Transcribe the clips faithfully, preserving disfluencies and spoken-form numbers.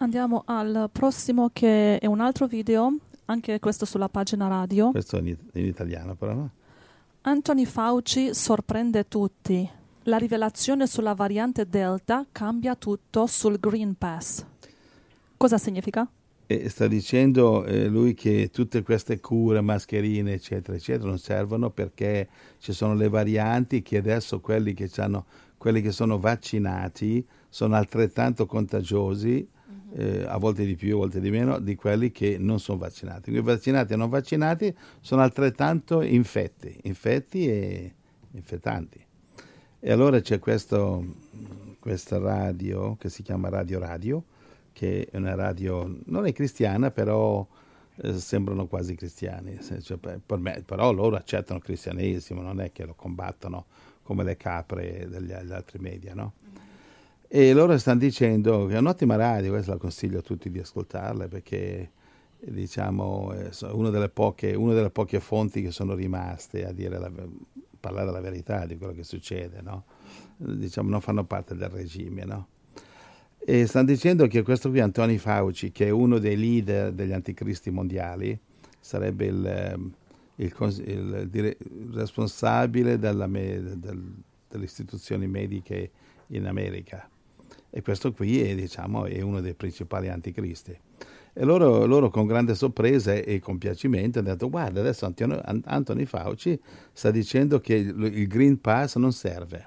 Andiamo al prossimo, che è un altro video, anche questo sulla pagina radio. Questo in, in italiano però, no? Anthony Fauci sorprende tutti. La rivelazione sulla variante Delta cambia tutto sul Green Pass. Cosa significa? E sta dicendo eh, lui che tutte queste cure, mascherine, eccetera, eccetera, non servono perché ci sono le varianti che adesso quelli che, c'hanno, quelli che sono vaccinati sono altrettanto contagiosi, eh, a volte di più, a volte di meno, di quelli che non sono vaccinati. Quindi vaccinati e non vaccinati sono altrettanto infetti, infetti e infettanti. E allora c'è questo, questa radio che si chiama Radio Radio, che è una radio, non è cristiana, però eh, sembrano quasi cristiani. Cioè, per, per me, però loro accettano il cristianesimo, non è che lo combattono come le capre degli, degli altri media, no? E loro stanno dicendo che è un'ottima radio, questa la consiglio a tutti di ascoltarla, perché diciamo è una delle poche, una delle poche fonti che sono rimaste a dire la, parlare la verità di quello che succede, no? Diciamo non fanno parte del regime, no? E stanno dicendo che questo qui, Anthony Fauci, che è uno dei leader degli anticristi mondiali, sarebbe il, il, il, il responsabile della, del, delle istituzioni mediche in America. E questo qui è, diciamo, è uno dei principali anticristi. E loro, loro con grande sorpresa e compiacimento hanno detto: guarda, adesso Anthony, Anthony Fauci sta dicendo che il, il Green Pass non serve.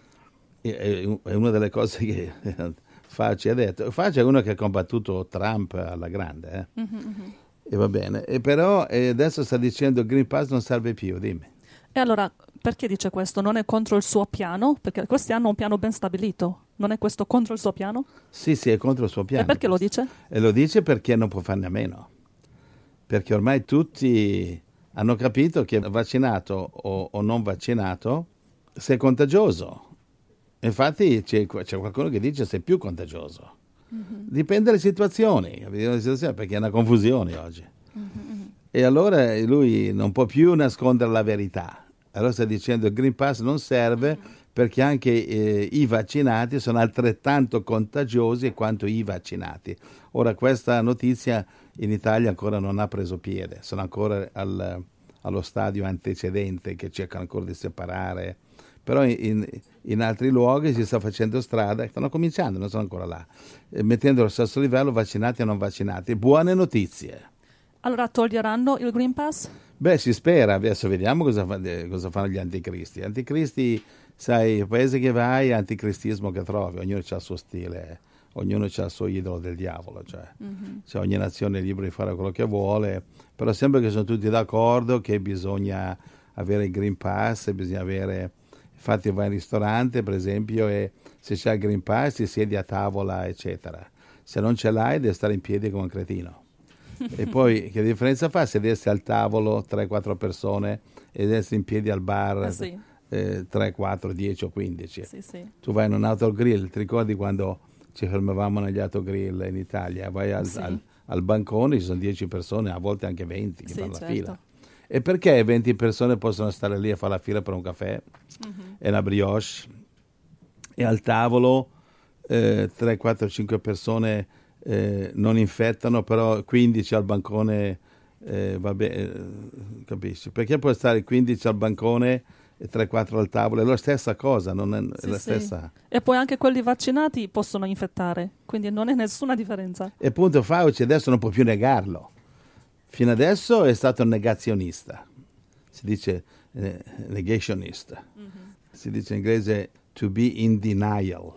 E, è una delle cose che Fauci ha detto. Fauci è uno che ha combattuto Trump alla grande, eh? Mm-hmm. E va bene. E però eh, adesso sta dicendo che il Green Pass non serve più, dimmi. E allora, perché dice questo? Non è contro il suo piano? Perché questi hanno un piano ben stabilito. Non è questo contro il suo piano? Sì, sì, è contro il suo piano. E perché questo. lo dice? E lo dice perché non può farne a meno. Perché ormai tutti hanno capito che vaccinato o, o non vaccinato sei contagioso. Infatti c'è, c'è qualcuno che dice sei più contagioso. Mm-hmm. Dipende dalle situazioni, perché è una confusione oggi. Mm-hmm. E allora lui non può più nascondere la verità. Allora sta dicendo che il Green Pass non serve perché anche eh, i vaccinati sono altrettanto contagiosi quanto i vaccinati. Ora questa notizia in Italia ancora non ha preso piede, sono ancora al, allo stadio antecedente che cercano ancora di separare, però in, in altri luoghi si sta facendo strada, stanno cominciando, non sono ancora là, eh, mettendo allo stesso livello vaccinati e non vaccinati. Buone notizie. Allora toglieranno il Green Pass? Beh, si spera, adesso vediamo cosa, fa, cosa fanno gli anticristi. Anticristi, sai, il paese che vai, anticristismo che trovi, ognuno ha il suo stile, ognuno ha il suo idolo del diavolo, cioè, mm-hmm. cioè ogni nazione è libera di fare quello che vuole, però sembra che sono tutti d'accordo che bisogna avere il Green Pass, bisogna avere, infatti vai in ristorante per esempio e se c'è il Green Pass ti siedi a tavola eccetera, se non ce l'hai devi stare in piedi come un cretino. E poi che differenza fa sedersi al tavolo tre quattro persone ed essere in piedi al bar eh sì. eh, tre, quattro, dieci o quindici? Sì, sì. Tu vai in un autogrill, ti ricordi quando ci fermavamo negli autogrill in Italia? Vai al, sì. al, al bancone, ci sono dieci persone, a volte anche venti che sì, fanno certo. la fila. E perché venti persone possono stare lì a fare la fila per un caffè mm-hmm. e una brioche? E al tavolo eh, tre, quattro, cinque persone Eh, non infettano, però quindici al bancone, eh, vabbè, eh, capisci? Perché può stare quindici al bancone e tre quattro al tavolo? È la stessa cosa, non è, sì, è la sì. stessa. E poi anche quelli vaccinati possono infettare, quindi non è nessuna differenza. E appunto Fauci adesso non può più negarlo. Fino adesso è stato un negazionista, si dice eh, negationist, mm-hmm. si dice in inglese to be in denial.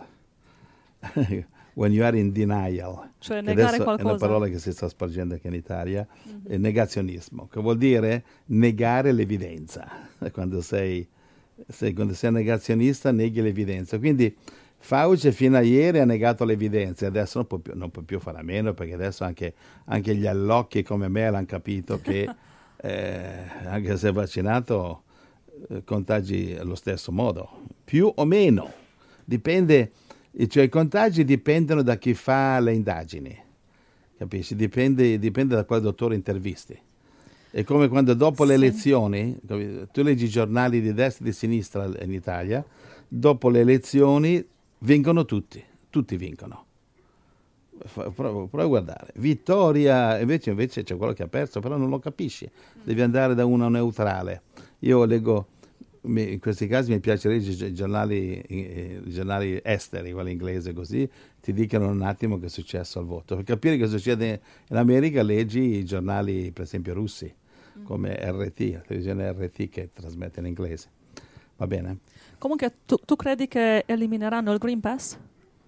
When you are in denial, cioè negare adesso qualcosa. È una parola che si sta spargendo anche in Italia, mm-hmm. è negazionismo, che vuol dire negare l'evidenza. Quando sei, sei, quando sei negazionista neghi l'evidenza. Quindi Fauci fino a ieri ha negato l'evidenza, adesso non può più, non può più fare a meno, perché adesso anche, anche gli allocchi come me l'hanno capito che eh, anche se vaccinato eh, contagi allo stesso modo, più o meno, dipende. Cioè i contagi dipendono da chi fa le indagini, capisci? Dipende, dipende da quale dottore intervisti. È come quando dopo sì. le elezioni, tu leggi i giornali di destra e di sinistra in Italia, dopo le elezioni vincono tutti, tutti vincono. fa- prova, prova a guardare. Vittoria, invece, invece c'è quello che ha perso, però non lo capisci. Devi andare da uno neutrale. Io leggo, mi- in questi casi mi piace leggere i giornali, eh, i giornali esteri, quelli inglesi così, ti dicono un attimo che è successo al voto. Per capire che succede in America leggi i giornali, per esempio, russi, come R T, la televisione R T che trasmette in inglese. Va bene? Comunque, tu, tu credi che elimineranno il Green Pass?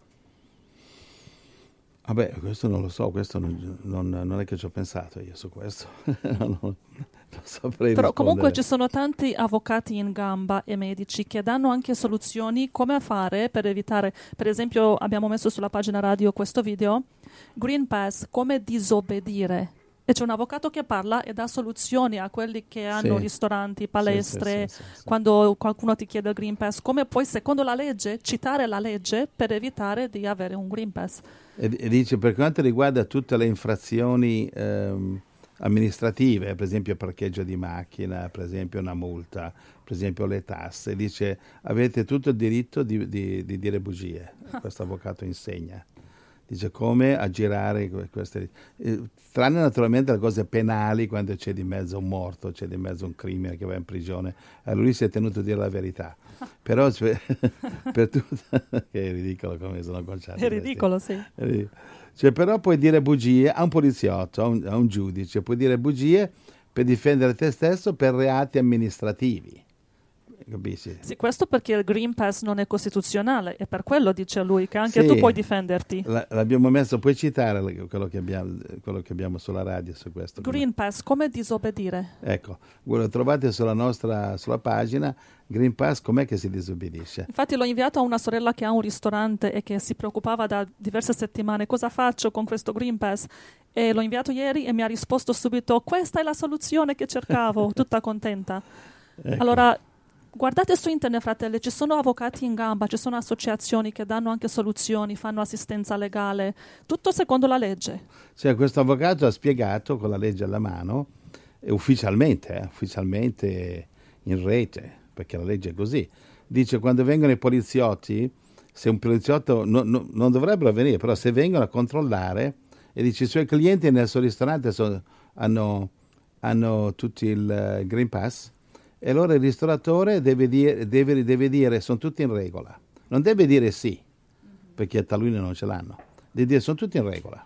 Vabbè, questo non lo so, questo non, non- non è che ci ho pensato io su questo. non, non saprei Però comunque rispondere. ci sono tanti avvocati in gamba e medici che danno anche soluzioni come fare per evitare, per esempio abbiamo messo sulla pagina radio questo video, Green Pass, come disobbedire. E c'è un avvocato che parla e dà soluzioni a quelli che hanno Sì. ristoranti, Sì, palestre, sì, sì, sì, sì. quando qualcuno ti chiede il Green Pass, come puoi secondo la legge citare la legge per evitare di avere un Green Pass. E, e dice per quanto riguarda tutte le infrazioni ehm, amministrative, per esempio parcheggio di macchina, per esempio una multa, per esempio le tasse, dice avete tutto il diritto di, di- di dire bugie. Questo avvocato insegna. Dice come aggirare que- queste... eh, tranne naturalmente le cose penali quando c'è di mezzo un morto, c'è di mezzo un crimine che va in prigione. Allora lui si è tenuto a dire la verità. Però cioè, per tutto... che è ridicolo come sono conciati È questi. ridicolo, sì. È ridicolo. Cioè, però puoi dire bugie a un poliziotto, a un, a un giudice, puoi dire bugie per difendere te stesso per reati amministrativi. Capisci? Sì, questo perché il Green Pass non è costituzionale e per quello dice lui che anche Sì, tu puoi difenderti. la- l'abbiamo messo, puoi citare le- quello che, abbiamo, quello che abbiamo sulla radio su questo? Green Pass, come disobbedire? Ecco, voi lo trovate sulla nostra sulla pagina. Green Pass, com'è che si disobbedisce? Infatti l'ho inviato a una sorella che ha un ristorante e che si preoccupava da diverse settimane cosa faccio con questo Green Pass e l'ho inviato ieri e mi ha risposto subito questa è la soluzione che cercavo, tutta contenta. Ecco. Allora guardate su internet, fratelli, ci sono avvocati in gamba, ci sono associazioni che danno anche soluzioni, fanno assistenza legale, tutto secondo la legge. Cioè, questo avvocato ha spiegato con la legge alla mano, eh, ufficialmente, eh, ufficialmente in rete, perché la legge è così. Dice quando vengono i poliziotti, se un poliziotto no- no- non dovrebbero venire, però se vengono a controllare e dice i suoi clienti nel suo ristorante sono- hanno, hanno tutti il eh, Green Pass, e allora il ristoratore deve dire, deve, deve dire sono tutti in regola. Non deve dire sì, perché taluni non ce l'hanno. Deve dire sono tutti in regola.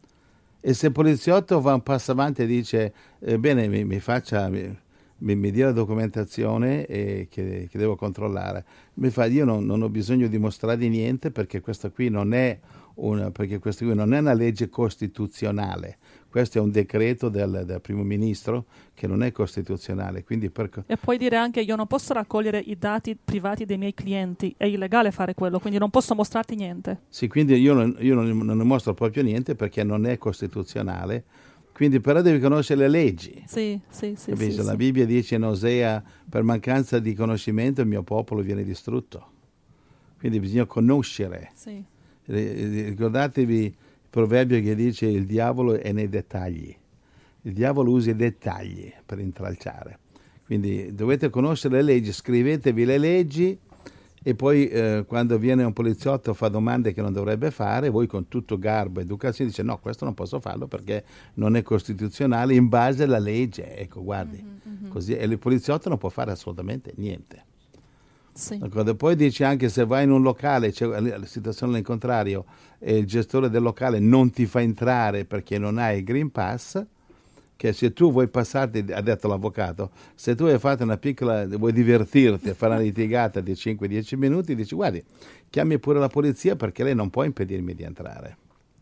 E se il poliziotto va un passo avanti e dice eh, bene, mi, mi faccia, mi, mi, mi dia la documentazione e che, che devo controllare, mi fa io non, non ho bisogno di mostrare niente perché questa qui non è una, perché questa qui non è una legge costituzionale. Questo è un decreto del, del primo ministro che non è costituzionale. Quindi per... E puoi dire anche io non posso raccogliere i dati privati dei miei clienti, è illegale fare quello, quindi non posso mostrarti niente. Sì, quindi io, non, io non, non ne mostro proprio niente perché non è costituzionale. Quindi però devi conoscere le leggi. Sì, sì, sì. Capisci? sì, La sì. Bibbia dice in Osea per mancanza di conoscimento il mio popolo viene distrutto. Quindi bisogna conoscere. Sì. Eh, Ricordatevi il proverbio che dice il diavolo è nei dettagli. Il diavolo usa i dettagli per intralciare. Quindi dovete conoscere le leggi, scrivetevi le leggi e poi eh, quando viene un poliziotto fa domande che non dovrebbe fare, voi con tutto garbo e educazione dice no, questo non posso farlo perché non è costituzionale in base alla legge. Ecco, guardi, Mhm, mhm. così e il poliziotto non può fare assolutamente niente. Sì. D'accordo? Poi dice anche se vai in un locale, c'è la situazione al contrario, e il gestore del locale non ti fa entrare perché non hai il Green Pass, che se tu vuoi passarti, ha detto l'avvocato, se tu hai fatto una piccola, vuoi divertirti, fare una litigata di cinque dieci minuti, dici guardi, chiami pure la polizia perché lei non può impedirmi di entrare.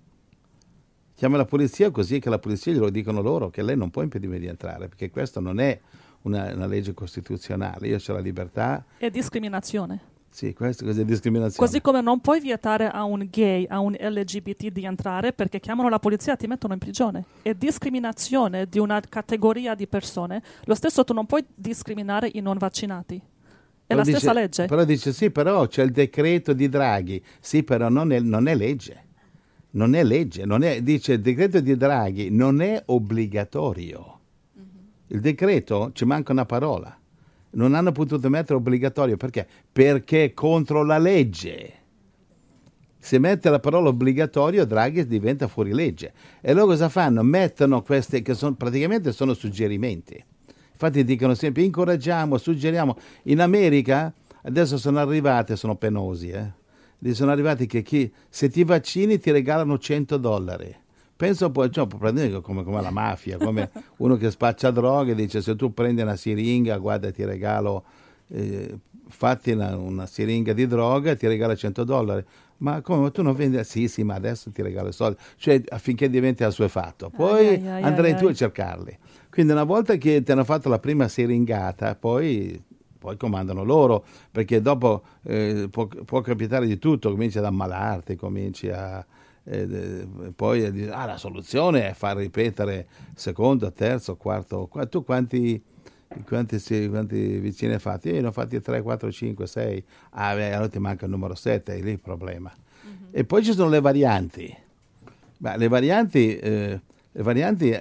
Chiama la polizia così che la polizia glielo dicono loro che lei non può impedirmi di entrare, perché questo non è una, una legge costituzionale, io ho la libertà. È discriminazione. Sì, questo cos'è discriminazione? Così come non puoi vietare a un gay, a un L G B T di entrare perché chiamano la polizia e ti mettono in prigione. È discriminazione di una categoria di persone. Lo stesso tu non puoi discriminare i non vaccinati. È Però la dice- stessa legge. Però dice sì, però c'è il decreto di Draghi. Sì, però non è, non è legge. Non è legge. Non è, dice il decreto di Draghi non è obbligatorio. Il decreto, ci manca una parola. Non hanno potuto mettere obbligatorio perché? Perché è contro la legge. Se mette la parola obbligatorio, Draghi diventa fuori legge. E loro cosa fanno? Mettono queste che sono, praticamente sono suggerimenti. Infatti dicono sempre incoraggiamo, suggeriamo. In America adesso sono arrivate, sono penosi, eh? Sono arrivati che chi, se ti vaccini ti regalano cento dollari. Penso poi, cioè, praticamente come, come la mafia, come uno che spaccia droghe, dice se tu prendi una siringa, guarda ti regalo, eh, fatti una, una siringa di droga e ti regala cento dollari. Ma come tu non vendi? Sì, sì, ma adesso ti regalo i soldi. Cioè affinché diventi assuefatto. Poi ai, ai, andrai ai, tu ai. a cercarli. Quindi una volta che ti hanno fatto la prima siringata, poi... poi comandano loro, perché dopo eh, può, può capitare di tutto, cominci ad ammalarti, cominci a... Eh, poi a dire, ah, la soluzione è far ripetere secondo, terzo, quarto... Qua, tu quanti, quanti, quanti vicini hai fatti? Io ne ho fatti tre, quattro, cinque, sei. Ah, beh, allora ti manca il numero sette, è lì il problema. Mm-hmm. E poi ci sono le varianti. Ma le varianti... Eh, le varianti...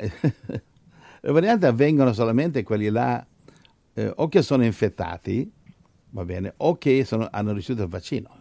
le varianti avvengono solamente quelli là Eh, o che sono infettati, va bene, o che sono, hanno ricevuto il vaccino,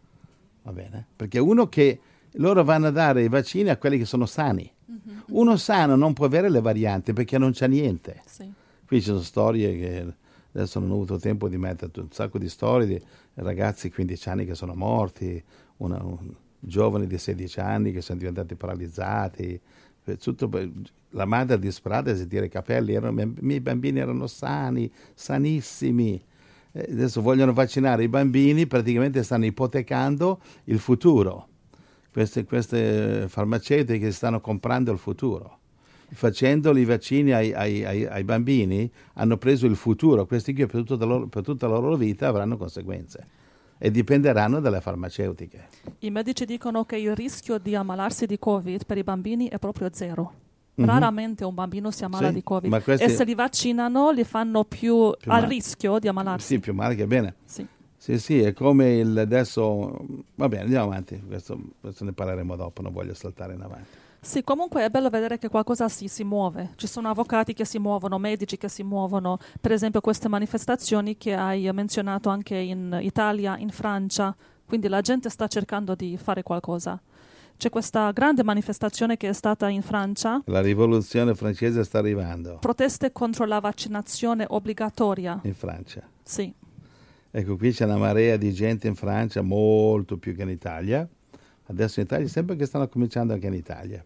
va bene? Perché uno che loro vanno a dare i vaccini a quelli che sono sani. Mm-hmm. Uno sano non può avere le varianti perché non c'è niente. Sì. Qui ci sono storie che adesso non ho avuto tempo di mettere un sacco di storie di ragazzi di quindici anni che sono morti, una, un, giovani di sedici anni che sono diventati paralizzati. Tutto, la madre disperata si tira i capelli, erano, i miei bambini erano sani, sanissimi. Eh, adesso vogliono vaccinare i bambini, praticamente stanno ipotecando il futuro. Queste, queste farmaceutiche stanno comprando il futuro. Facendo i vaccini ai, ai, ai, ai bambini hanno preso il futuro. Questi qui per tutta, loro, per tutta la loro vita avranno conseguenze e dipenderanno dalle farmaceutiche. I medici dicono che il rischio di ammalarsi di Covid per i bambini è proprio zero. Mm-hmm. Raramente un bambino si ammala sì, di Covid questi... e se li vaccinano li fanno più, più al rischio di ammalarsi. Sì, più male che bene. Sì, sì, sì, è come il adesso... Va bene, andiamo avanti, questo, questo ne parleremo dopo, non voglio saltare in avanti. Sì, comunque è bello vedere che qualcosa si, si muove. Ci sono avvocati che si muovono, medici che si muovono. Per esempio queste manifestazioni che hai menzionato anche in Italia, in Francia. Quindi la gente sta cercando di fare qualcosa. C'è questa grande manifestazione che è stata in Francia. La rivoluzione francese sta arrivando. Proteste contro la vaccinazione obbligatoria. In Francia. Sì. Ecco, qui c'è una marea di gente in Francia, molto più che in Italia. Adesso in Italia, sempre che stanno cominciando anche in Italia.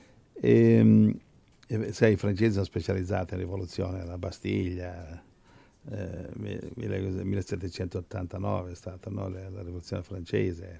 E, e, sai, i francesi sono specializzati in rivoluzione, la Bastiglia, eh, millesettecentottantanove è stata, no, la, la rivoluzione francese.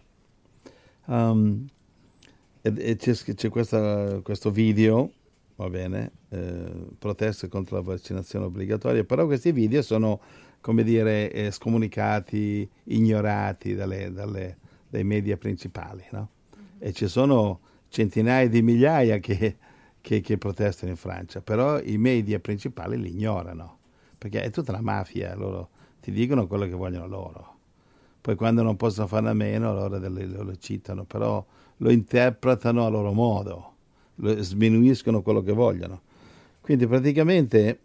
Um, e, e c'è, c'è questa, questo video, va bene, eh, proteste contro la vaccinazione obbligatoria, però questi video sono, come dire, eh, scomunicati, ignorati dalle, dalle, dai media principali, no? Mm-hmm. E ci sono centinaia di migliaia che, che, che protestano in Francia, però i media principali li ignorano, perché è tutta la mafia, loro ti dicono quello che vogliono loro. Poi quando non possono farne a meno, allora lo, lo citano, però lo interpretano a loro modo, lo sminuiscono quello che vogliono. Quindi praticamente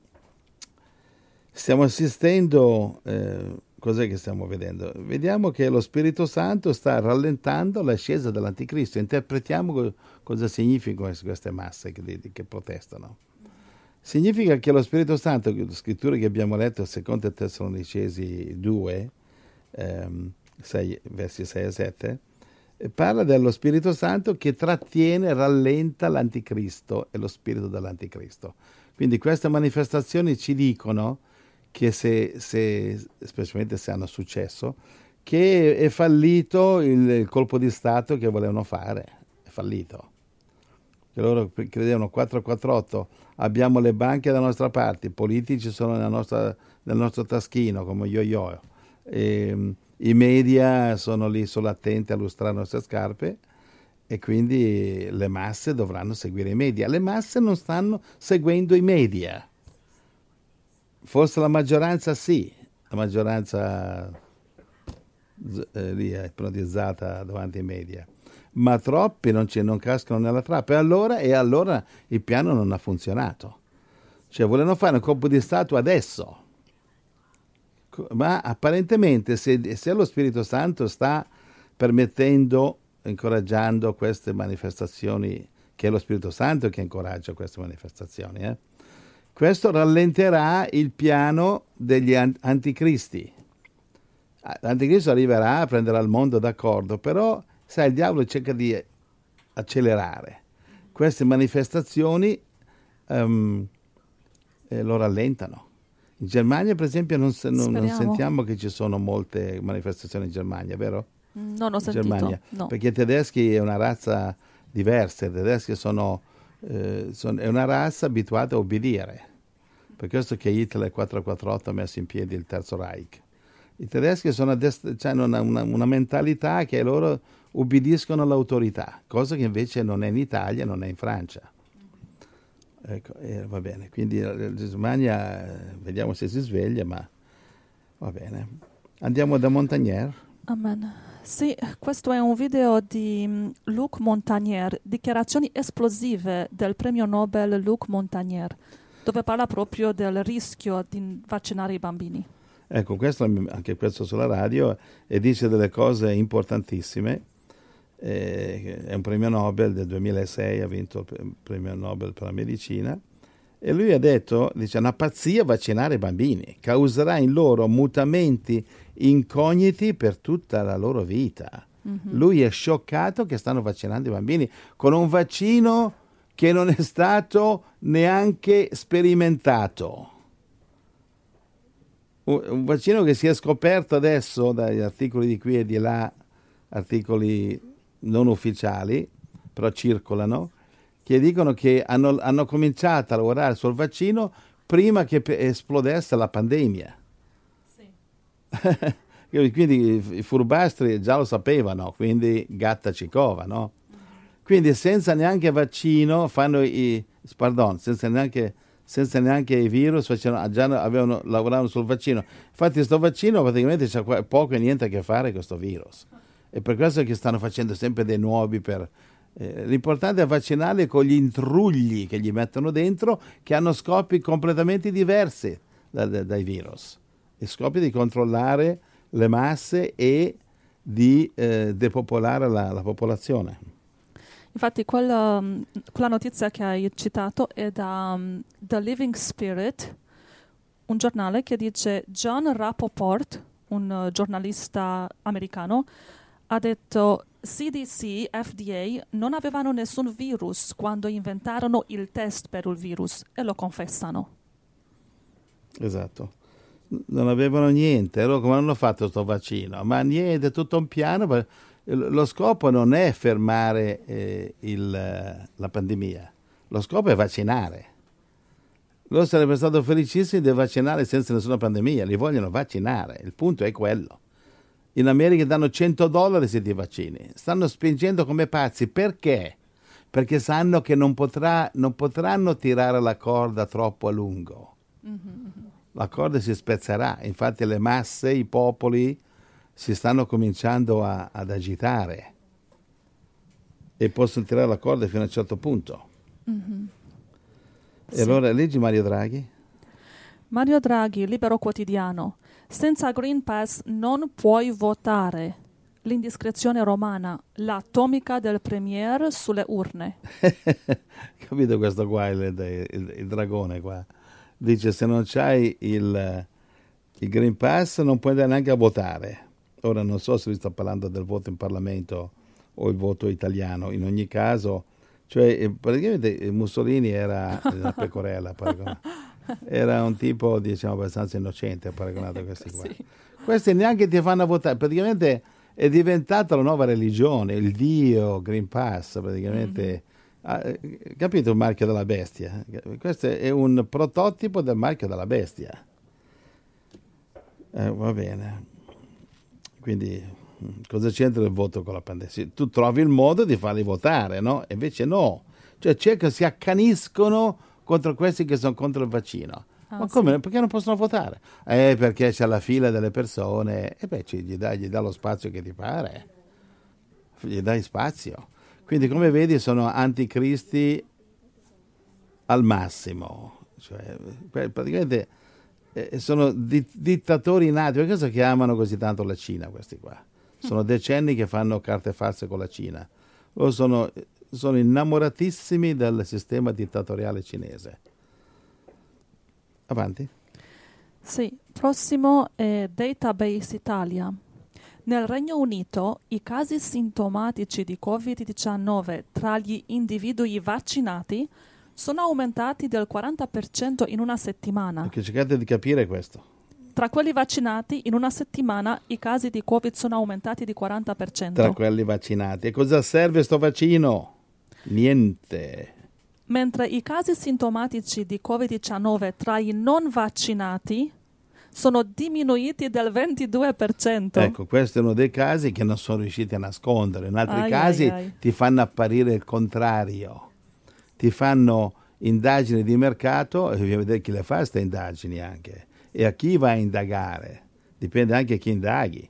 stiamo assistendo... Eh, cos'è che stiamo vedendo? Vediamo che lo Spirito Santo sta rallentando l'ascesa dell'Anticristo. Interpretiamo cosa significano queste masse che, che protestano. Significa che lo Spirito Santo, le scritture che abbiamo letto, secondo Tessalonicesi due, ehm, sei, versi sei e sette, parla dello Spirito Santo che trattiene, rallenta l'Anticristo e lo spirito dell'Anticristo. Quindi queste manifestazioni ci dicono che se, se, specialmente se hanno successo, che è fallito il, il colpo di Stato che volevano fare, è fallito. Che loro credevano quattro quattro otto, abbiamo le banche dalla nostra parte, i politici sono nella nostra, nel nostro taschino come yo-yo, e, i media sono lì solo attenti a lustrare le nostre scarpe e quindi le masse dovranno seguire i media. Le masse non stanno seguendo i media. Forse la maggioranza sì, la maggioranza eh, lì è ipnotizzata davanti ai media, ma troppi non, non cascano nella trappola e allora, e allora il piano non ha funzionato. Cioè volevano fare un colpo di Stato adesso, ma apparentemente se, se lo Spirito Santo sta permettendo incoraggiando queste manifestazioni, che è lo Spirito Santo che incoraggia queste manifestazioni. Eh? Questo rallenterà il piano degli anticristi. L'anticristo arriverà, prenderà il mondo d'accordo, però sai, il diavolo cerca di accelerare queste manifestazioni, um, eh, lo rallentano. In Germania, per esempio, non, non, non sentiamo che ci sono molte manifestazioni in Germania, vero? Non ho sentito, Germania. No. Perché i tedeschi è una razza diversa, i tedeschi sono, eh, sono è una razza abituata a obbedire. Per questo che Hitler quattrocentoquarantotto ha messo in piedi il Terzo Reich. I tedeschi sono dest- cioè hanno una, una, una mentalità che loro ubbidiscono all'autorità, cosa che invece non è in Italia, non è in Francia. Ecco, eh, va bene, quindi la Germania, eh, vediamo se si sveglia, ma va bene. Andiamo da Montagnier. Amen. Sì, questo è un video di Luc Montagnier, dichiarazioni esplosive del premio Nobel Luc Montagnier, dove parla proprio del rischio di vaccinare i bambini. Ecco, questo, anche questo sulla radio, e dice delle cose importantissime. Eh, è un premio Nobel del duemilasei, ha vinto il premio Nobel per la medicina, e lui ha detto, dice, una pazzia vaccinare i bambini, causerà in loro mutamenti incogniti per tutta la loro vita. Mm-hmm. Lui è scioccato che stanno vaccinando i bambini con un vaccino che non è stato neanche sperimentato. Un vaccino che si è scoperto adesso dagli articoli di qui e di là, articoli non ufficiali, però circolano, che dicono che hanno, hanno cominciato a lavorare sul vaccino prima che esplodesse la pandemia. Sì. Quindi i furbastri già lo sapevano, quindi gatta ci cova, no? Mm-hmm. Quindi senza neanche vaccino fanno i... pardon, senza neanche... senza neanche i virus, facevano, già avevano, lavoravano sul vaccino. Infatti questo vaccino praticamente c'ha poco e niente a che fare con questo virus. E per questo che stanno facendo sempre dei nuovi per... Eh, l'importante è vaccinarli con gli intrugli che gli mettono dentro, che hanno scopi completamente diversi da, da, dai virus. E scopi di controllare le masse e di eh, depopolare la, la popolazione. Infatti quella, quella notizia che hai citato è da um, The Living Spirit, un giornale che dice John Rappaport, un uh, giornalista americano, ha detto C D C, F D A non avevano nessun virus quando inventarono il test per il virus e lo confessano. Esatto. Non avevano niente. Allora come hanno fatto questo vaccino? Ma niente, tutto un piano... Per... Lo scopo non è fermare eh, il, la pandemia, lo scopo è vaccinare. Loro sarebbero stati felicissimi di vaccinare senza nessuna pandemia, li vogliono vaccinare, il punto è quello. In America danno cento dollari se ti vaccini, stanno spingendo come pazzi, perché? Perché sanno che non, potrà, non potranno tirare la corda troppo a lungo. Mm-hmm. La corda si spezzerà, infatti le masse, i popoli si stanno cominciando a, ad agitare e possono tirare la corda fino a un certo punto. Mm-hmm. E sì. Allora leggi Mario Draghi? Mario Draghi, Libero Quotidiano. Senza Green Pass non puoi votare. L'indiscrezione romana, l'atomica del premier sulle urne. Capito questo qua, il, il, il, il dragone qua. Dice se non c'hai il, il Green Pass non puoi andare neanche a votare. Ora non so se vi sto parlando del voto in Parlamento o il voto italiano, in ogni caso, cioè praticamente Mussolini era una pecorella, era un tipo diciamo abbastanza innocente paragonato a questi qua. Sì. Questi neanche ti fanno votare, praticamente è diventata la nuova religione, il Dio, Green Pass, praticamente, mm-hmm. ah, capito il marchio della bestia? Questo è un prototipo del marchio della bestia. Eh, va bene. Quindi cosa c'entra il voto con la pandemia? Tu trovi il modo di farli votare, no? E invece no. Cioè cercano, si accaniscono contro questi che sono contro il vaccino. Ah, ma come? Sì. Perché non possono votare? Eh, perché c'è la fila delle persone. E beh, gli dai, gli dai lo spazio che ti pare. Gli dai spazio. Quindi come vedi sono anticristi al massimo. Cioè, praticamente... Eh, sono di, dittatori nati, per questo chiamano così tanto la Cina questi qua, Sono decenni che fanno carte false con la Cina. Loro sono, sono innamoratissimi del sistema dittatoriale cinese. Avanti. Sì, prossimo è Database Italia. Nel Regno Unito i casi sintomatici di covid diciannove tra gli individui vaccinati sono aumentati del quaranta per cento in una settimana. Perché cercate di capire questo. Tra quelli vaccinati in una settimana i casi di Covid sono aumentati di quaranta per cento. Tra quelli vaccinati. E cosa serve sto vaccino? Niente. Mentre i casi sintomatici di covid diciannove tra i non vaccinati sono diminuiti del ventidue per cento. Ecco, questo è uno dei casi che non sono riusciti a nascondere. In altri ai, casi ai, ai. ti fanno apparire il contrario. Ti fanno indagini di mercato e bisogna vedere chi le fa queste indagini anche. E a chi va a indagare. Dipende anche a chi indaghi.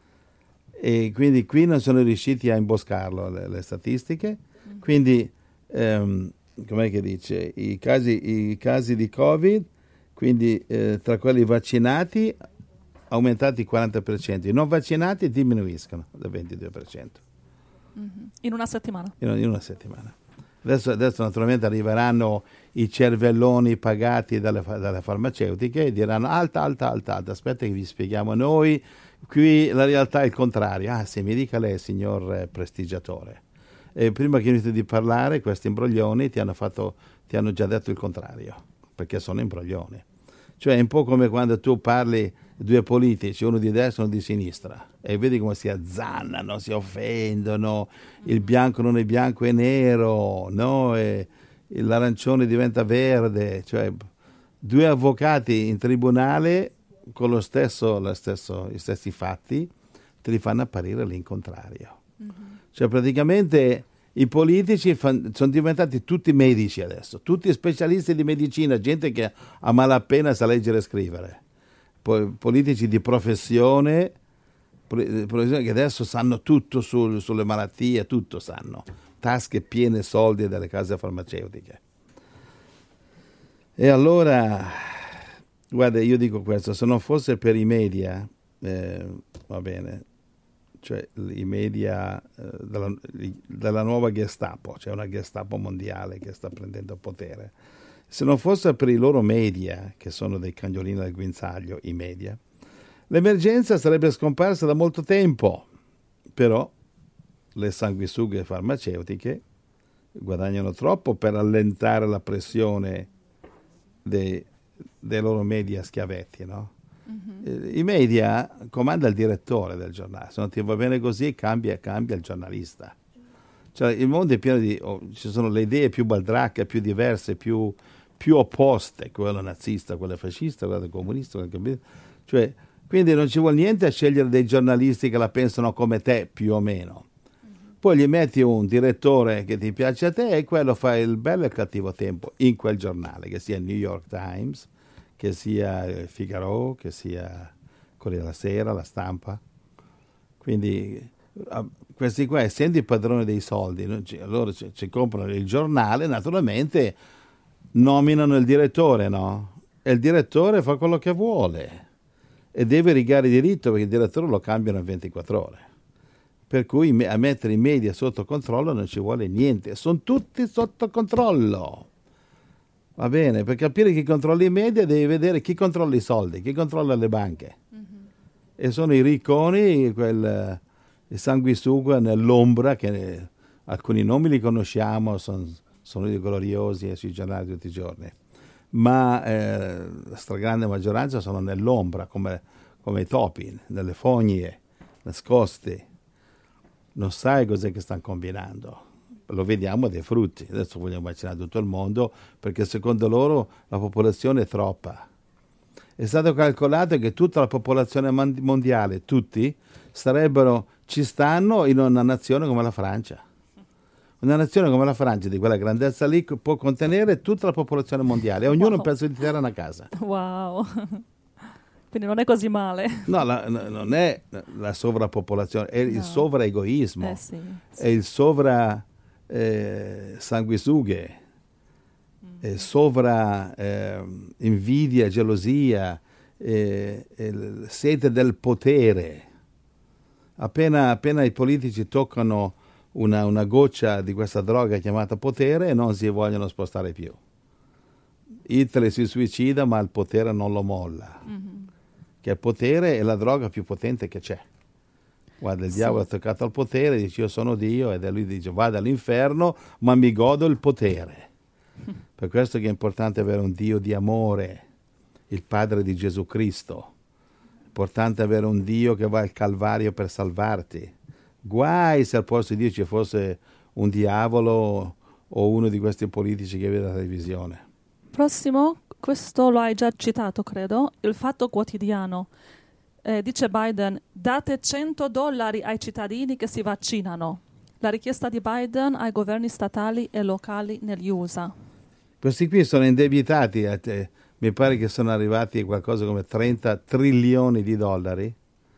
E quindi qui non sono riusciti a imboscarlo le, le statistiche. Quindi, ehm, com'è che dice? I casi, i casi di Covid, quindi eh, tra quelli vaccinati aumentati il quaranta per cento, i non vaccinati diminuiscono del ventidue per cento. Mm-hmm. In una settimana. In, in una settimana. Adesso, adesso naturalmente arriveranno i cervelloni pagati dalle, dalle farmaceutiche e diranno alta, alta, alta, alta, aspetta che vi spieghiamo noi, qui la realtà è il contrario. Ah sì, mi dica lei, signor eh, prestigiatore. E prima che inizi di parlare, questi imbroglioni ti hanno, fatto, ti hanno già detto il contrario, perché sono imbroglioni. Cioè è un po' come quando tu parli due politici, uno di destra e uno di sinistra, e vedi come si azzannano, si offendono, il bianco non è bianco, è nero, no? E l'arancione diventa verde, cioè due avvocati in tribunale con lo stesso, lo stesso, gli stessi fatti te li fanno apparire l'incontrario. Mm-hmm. Cioè praticamente i politici fan, sono diventati tutti medici adesso, tutti specialisti di medicina, gente che a malapena sa leggere e scrivere. Poi, politici di professione, professione che adesso sanno tutto sul, sulle malattie, tutto sanno. Tasche piene di soldi delle case farmaceutiche. E allora, guarda, io dico questo, se non fosse per i media, eh, va bene, cioè i media eh, della, della nuova Gestapo, c'è una Gestapo mondiale che sta prendendo potere. Se non fosse per i loro media, che sono dei cagnolini del guinzaglio, i media, l'emergenza sarebbe scomparsa da molto tempo. Però le sanguisughe farmaceutiche guadagnano troppo per allentare la pressione dei, dei loro media schiavetti, no? Mm-hmm. I media comanda il direttore del giornale, se non ti va bene così cambia, cambia il giornalista. Cioè il mondo è pieno di, oh, ci sono le idee più baldracche, più diverse, più, più opposte, quello nazista, quello fascista, quello comunista, quello, cioè, quindi non ci vuole niente a scegliere dei giornalisti che la pensano come te più o meno. Mm-hmm. Poi gli metti un direttore che ti piace a te e quello fa il bello e il cattivo tempo in quel giornale, che sia il New York Times, che sia il Figaro, che sia Corriere della Sera, La Stampa. Quindi questi qua, essendo i padroni dei soldi, no? Loro ci, ci comprano il giornale, naturalmente nominano il direttore, no? E il direttore fa quello che vuole e deve rigare diritto, perché il direttore lo cambiano in ventiquattro ore. Per cui a mettere i media sotto controllo non ci vuole niente, sono tutti sotto controllo. Va bene, per capire chi controlla i media devi vedere chi controlla i soldi, chi controlla le banche. Mm-hmm. E sono i ricconi, quel, i sanguisughe nell'ombra, che ne, alcuni nomi li conosciamo, son, sono gloriosi e sui giornali tutti i giorni. Ma eh, la stragrande maggioranza sono nell'ombra, come, come i topi, nelle fogne, nascosti. Non sai cos'è che stanno combinando. Lo vediamo dai frutti. Adesso vogliamo vaccinare tutto il mondo perché secondo loro la popolazione è troppa. È stato calcolato che tutta la popolazione mondiale, tutti, sarebbero, ci stanno in una nazione come la Francia. Una nazione come la Francia, di quella grandezza lì, può contenere tutta la popolazione mondiale e ognuno wow. un pezzo di terra a una casa. Wow! Quindi non è così male. No, la, no non è la sovrappopolazione, è no. il sovraegoismo, eh sì, sì. è il sovra eh, sanguisughe, mm. è sovra eh, invidia, gelosia, eh, eh, sete del potere. Appena, appena i politici toccano una, una goccia di questa droga chiamata potere, non si vogliono spostare più. Hitler si suicida, ma il potere non lo molla. Mm-hmm. Che il potere è la droga più potente che c'è. Guarda, il sì. diavolo ha toccato al potere, dice io sono Dio, e da lui dice vado all'inferno, ma mi godo il potere. Per questo che è importante avere un Dio di amore, il Padre di Gesù Cristo. È importante avere un Dio che va al Calvario per salvarti. Guai se al posto di Dio ci fosse un diavolo o uno di questi politici che vede la televisione. Prossimo, questo lo hai già citato, credo, il Fatto Quotidiano. Eh, dice Biden, date cento dollari ai cittadini che si vaccinano. La richiesta di Biden ai governi statali e locali negli U S A. Questi qui sono indebitati, a te. Mi pare che sono arrivati a qualcosa come trenta trilioni di dollari.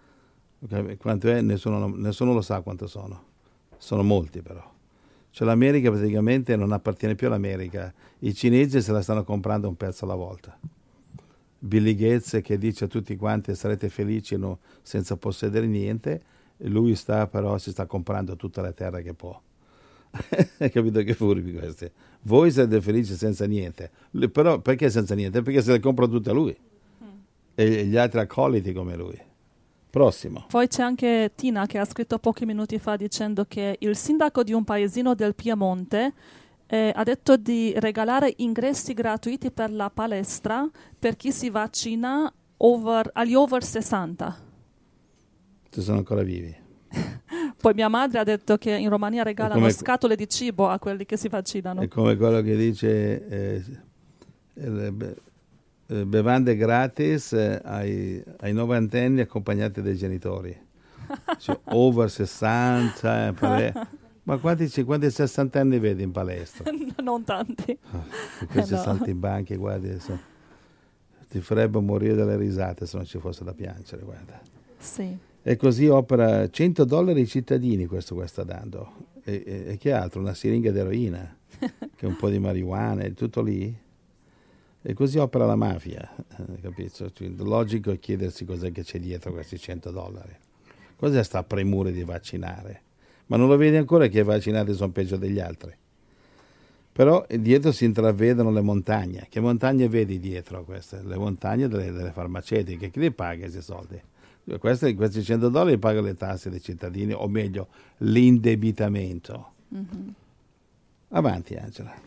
Quanto è? Nessuno, nessuno lo sa quanto sono. Sono molti però. Cioè l'America praticamente non appartiene più all'America. I cinesi se la stanno comprando un pezzo alla volta. Billy Gates che dice a tutti quanti sarete felici no, senza possedere niente, lui sta però si sta comprando tutta la terra che può. Hai capito che furbi questi? Voi siete felici senza niente, però perché senza niente? Perché se le compra tutte a lui mm. e gli altri accoliti come lui. Prossimo. Poi c'è anche Tina che ha scritto pochi minuti fa dicendo che il sindaco di un paesino del Piemonte eh, ha detto di regalare ingressi gratuiti per la palestra per chi si vaccina over, agli over sessanta. Ci sono ancora vivi. Poi mia madre ha detto che in Romania regalano come, scatole di cibo a quelli che si vaccinano. È come quello che dice eh, eh, eh, bevande gratis eh, ai, ai novantenni accompagnati dai genitori. Cioè, over sessanta, pare... ma quanti, quanti sessantenni vedi in palestra? Non tanti. Oh, questi eh no. salti in banchi, guardi, so, ti farebbe morire dalle risate se non ci fosse da piangere, guarda. Sì. E così opera cento dollari ai cittadini, questo qua sta dando. E, e, e che altro? Una siringa di eroina, che un po' di marijuana, è tutto lì. E così opera la mafia, eh, capito? Cioè, logico è chiedersi cos'è che c'è dietro questi cento dollari. Cos'è sta premura di vaccinare? Ma non lo vedi ancora che i vaccinati sono peggio degli altri? Però dietro si intravedono le montagne. Che montagne vedi dietro queste? Le montagne delle, delle farmaceutiche. Chi li paga questi soldi? Questi, questi cento dollari pagano le tasse dei cittadini, o meglio, l'indebitamento. Mm-hmm. Avanti, Angela.